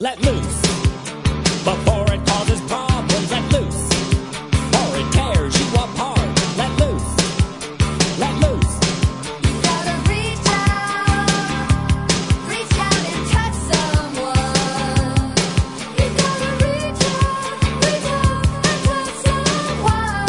Let loose before it causes problems. Let loose or it tears you apart. Let loose. Let loose. You gotta reach out and touch someone. You gotta reach out and touch someone.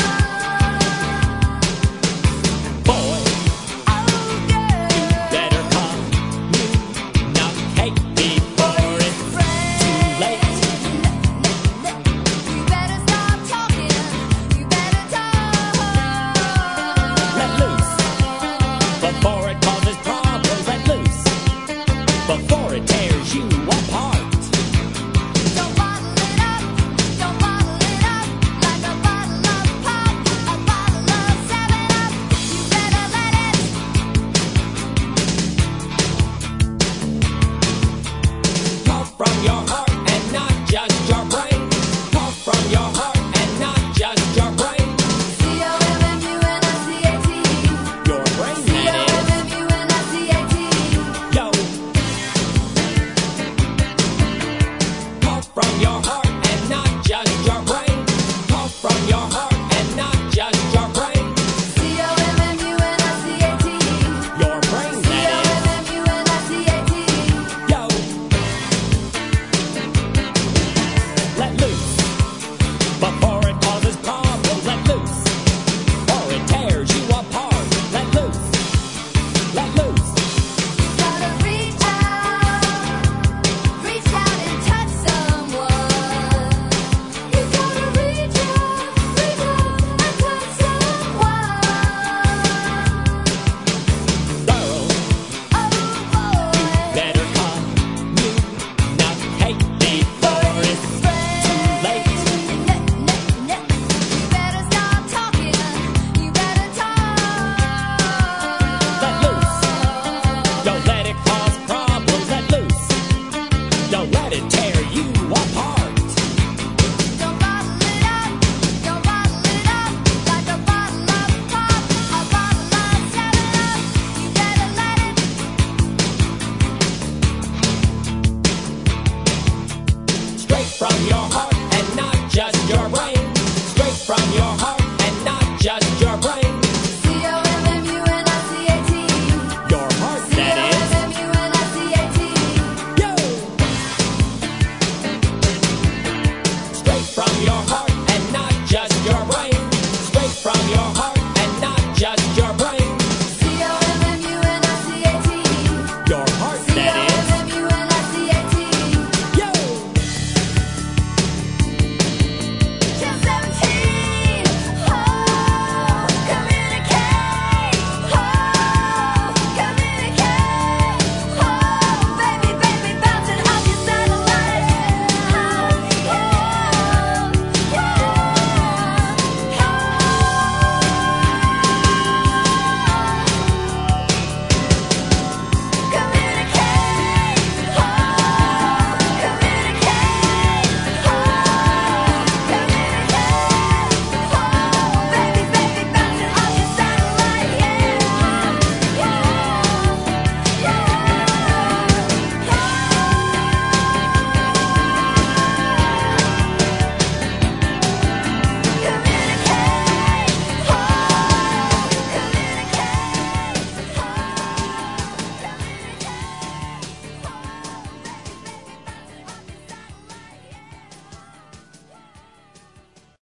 Boy, Oh girl, better come. Not hate before it's too late. you better stop talking. You better talk. Let loose before it causes problems. Let loose before it tears you apart. Don't bottle it up. Don't bottle it up like a bottle of pop, a bottle of 7-Up. You better let it. Talk from your heart and not just your brain. Talk from your heart and not just your brain. COMMUNICAT. Your brain, that is. COMMUNICAT. Yo. Talk from your heart and not just your brain. Talk from your heart and not just your brain. COMMUNICAT. Your brain, that is. COMMUNICAT. Yo. Let loose before it causes problems. Let loose or it tears you apart. Let loose. Let loose. Gotta reach out and touch someone. You gotta reach out and touch someone. Girl, Oh boy, better come. You not hate before it's too late. you better stop talking. You better talk. Let loose. Don't let it cause problems. Let loose. Don't let it tear you apart. Don't bottle it up. Don't bottle it up like a bottle of pop, a bottle of 7-Up. You better let it. Straight from your heart and not just your brain.